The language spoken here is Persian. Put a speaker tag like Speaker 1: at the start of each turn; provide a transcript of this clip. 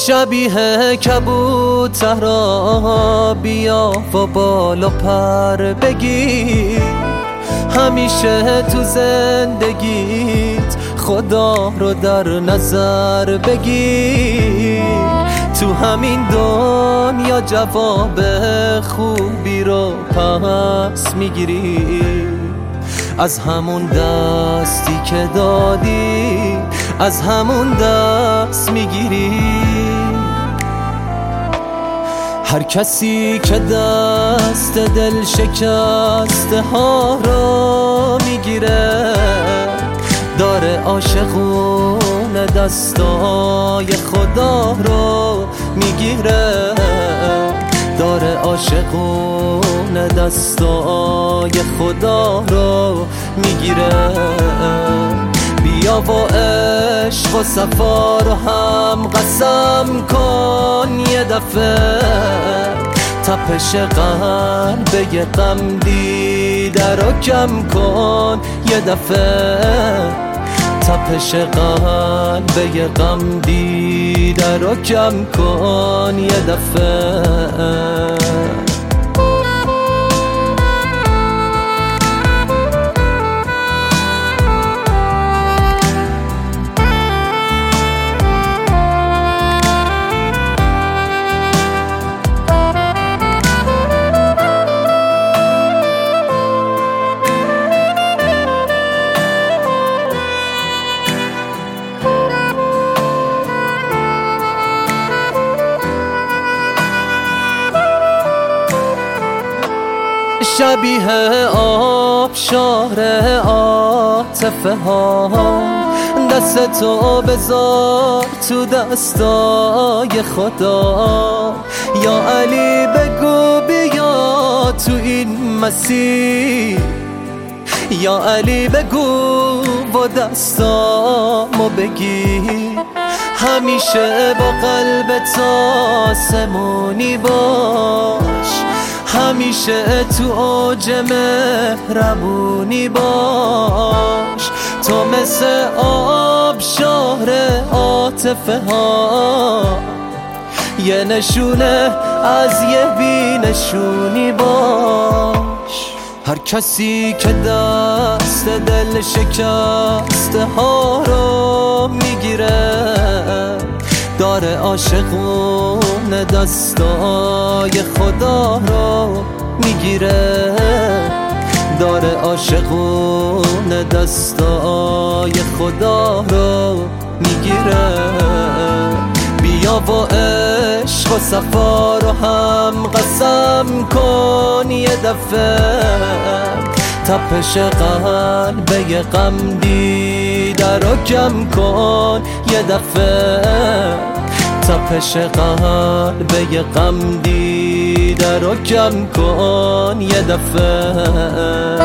Speaker 1: شبیه کبوترها بیا و بالا پر بگیر، همیشه تو زندگیت خدا رو در نظر بگیر. تو همین دنیا جواب خوبی رو پس میگیری، از همون دستی که دادی از همون دست میگیری. هر کسی که دست دل شکسته ها رو میگیره، داره عاشقون دستای خدا رو میگیره، داره عاشقون دستای خدا رو میگیره. بیا و عشق و صفا رو هم قسم کن یه دفعه، تپش قلب یه غم دیده رو کم کن یه دفعه، تپش قلب یه غم دیده رو کم کن یه دفعه. شبیه آبشار عاطفه ها، دستتو بذار تو دستای خدا. یا علی بگو بیا تو این مسیر، یا علی بگو و دستامو بگیر، همیشه با قلبت آسمونی باش، همیشه تو اوج مهربونی باش. تو مثل آبشار عاطفه ها، یه نشونه از یه بی نشونی باش. هر کسی که دست دل شکسته ها رو میگیره، داره عاشقون دستای خدا رو میگیره، داره عاشقون دستای خدا رو میگیره. بیا و عشق و صفا رو هم قسم کن یه دفعه، تپش قلب یه غم دیده رو کم کن یه دفعه، تپش قلب یه غم دیده رو کم کن یه دفعه.